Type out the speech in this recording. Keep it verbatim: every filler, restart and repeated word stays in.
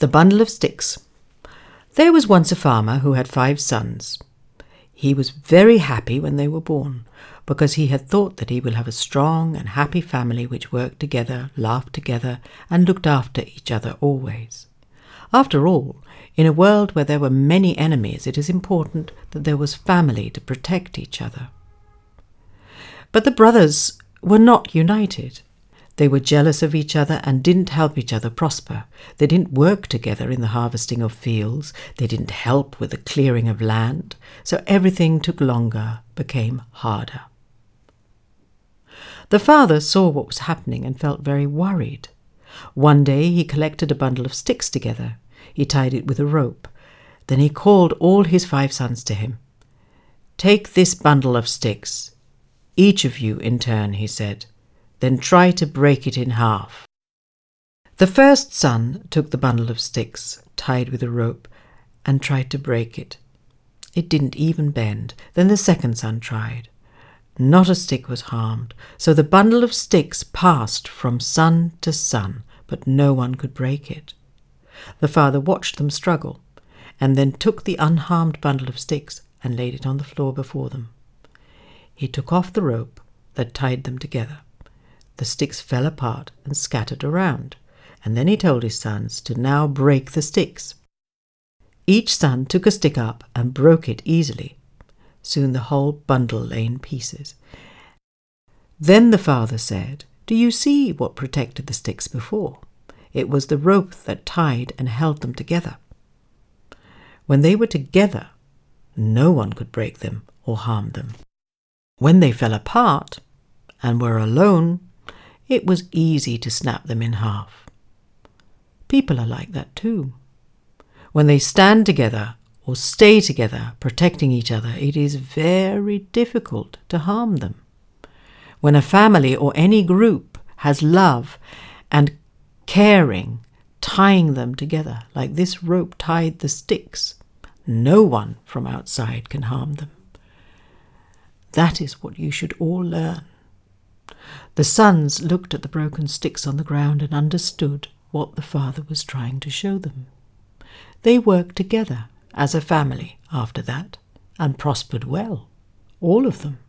The Bundle of Sticks. There was once a farmer who had five sons. He was very happy when they were born, because he had thought that he will have a strong and happy family which worked together, laughed together, and looked after each other always. After all, in a world where there were many enemies, it is important that there was family to protect each other. But the brothers were not united. They were jealous of each other and didn't help each other prosper. They didn't work together in the harvesting of fields. They didn't help with the clearing of land. So everything took longer, became harder. The father saw what was happening and felt very worried. One day he collected a bundle of sticks together. He tied it with a rope. Then he called all his five sons to him. "Take this bundle of sticks, each of you in turn," he said. "Then try to break it in half." The first son took the bundle of sticks, tied with a rope, and tried to break it. It didn't even bend. Then the second son tried. Not a stick was harmed, so the bundle of sticks passed from son to son, but no one could break it. The father watched them struggle, and then took the unharmed bundle of sticks and laid it on the floor before them. He took off the rope that tied them together. The sticks fell apart and scattered around, and then he told his sons to now break the sticks. Each son took a stick up and broke it easily. Soon the whole bundle lay in pieces. Then the father said, "Do you see what protected the sticks before? It was the rope that tied and held them together. When they were together, no one could break them or harm them. When they fell apart and were alone, it was easy to snap them in half." People are like that too. When they stand together or stay together, protecting each other, it is very difficult to harm them. When a family or any group has love and caring tying them together, like this rope tied the sticks, no one from outside can harm them. That is what you should all learn. The sons looked at the broken sticks on the ground and understood what the father was trying to show them. They worked together as a family after that and prospered well, all of them.